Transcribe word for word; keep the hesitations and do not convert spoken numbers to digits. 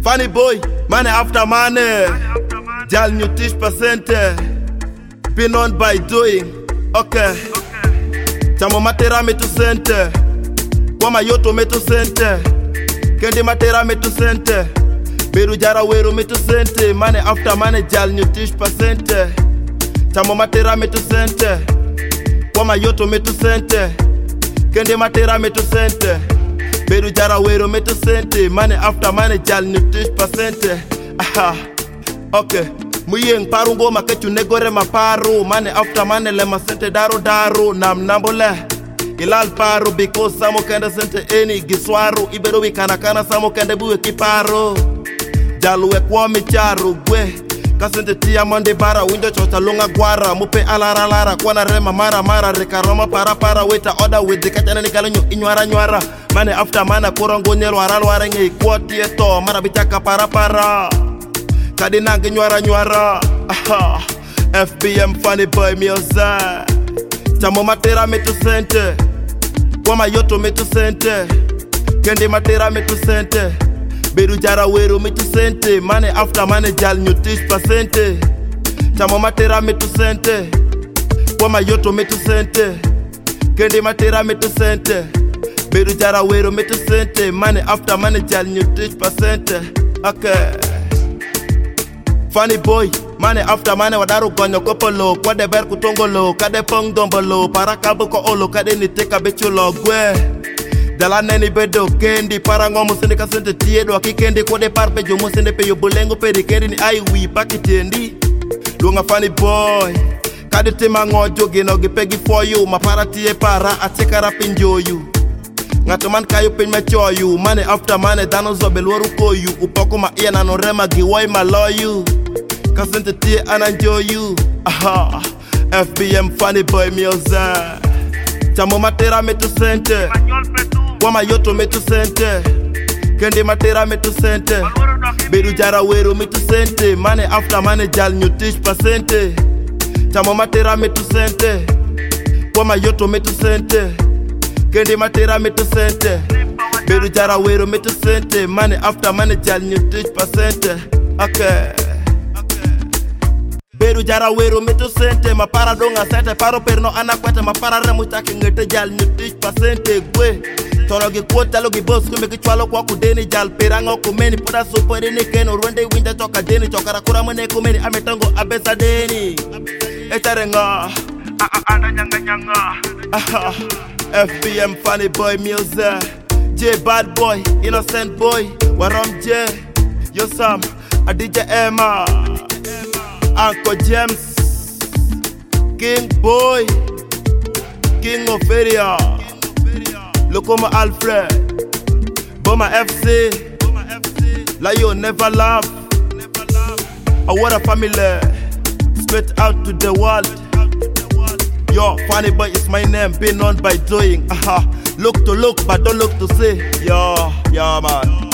Funny boy, money after money. Jal new tish percente. Been on by doing. Okay. Chamo matera metu sente. Wama yoto metu sente. Kendi matera metu sente. Beru jara weru metu sente. Money after money, jal new tish percente. Chamo matera metu sente. Wama yoto metu sente. Kendi matera metu sente. Beru jara weru metu sente. Money after money, jal new tish percente. Aha. Okay. Muyeng parungo makechu negore maparu. Money after money le masente daru daru. Nam nambole ilal paru because samo kende sente eni giswaru. Iberu wikanakana samo kende buwe kiparu. Jaluwe kwa micharu gwe kasente tia mande bara. Window chota lunga guara. Mupe alara lara kwa na rema mara mara. Rekaroma para para weta order with the kachana nikalenyo inywara nywara. Money after money kurango nyelo aral warenge kwa tieto. Mara bitaka para para kadi nange nywara nywara. Aha. F B M funny boy mioza. Chamo matera metu sente. Wama yoto metu sente. Kendi matera metu sente. Beru jara weru metu sente. Money after money jal new tish percente. Chamo matera metu sente. Wama yoto metu sente. Kendi matera metu sente. Beru jara weru metu sente. Money after money jal new tish percente. Okay. Funny boy, money after money wadaru gonyo kopolo. Kwa de ber kutongolo, kade pong dombolo. Para kabu ko olo, kade ni teka bechulo gwe. Dala neni bedo kendi, para ngomu sende kasente tiedo. Aki kendi kwa de parpe jomo sende pe yo bolengo peri kendi ni aiwi pakitendi. Lunga funny boy, kade tema ngojo gino gipegi for you. Mapara tie para, ateka rapinjo you. Ngato man kayo pen me choyu. Money after money dano zobe lwaru koyu. Upoko ma iya nano rema giwoi maloyu. Kasente tie ananjo you. Aha. F B M funny boy mioza. Chamo matera metu sente. Wama yoto metu sente. Kendi matera metu sente. Beru jara weru metu sente. Money after money jal new tish percente. Chamo matera metu sente. Wama yoto metu sente. Kendi matera metu sente. Beru jara weru metu sente. Money after money jal new tish percente. Okay. Beru jara weru metu sente. Mapara donga sente. Paro perno anakwete. Mapara remu take ngete jal new tish percente. Gwe toro gi kwota lo gi boss kume gi chwalo kwa kudeni jal perango kumeni. Poda superi ni keno rwende winja toka deni. Chokara kura mwene kumeni ametongo abesa deni. Echarenga anda nyanga nyanga. Aha. F B M funny boy music. J bad boy, innocent boy. Warom J, yo Sam, a D J Emma, Uncle James, King boy, King of area, Lokoma Alfred, Boma F C, Lion never laugh. A what a family, straight out to the world. Yo, funny boy is my name, been on by doing. Aha, look to look, but don't look to see. Yo, yeah man.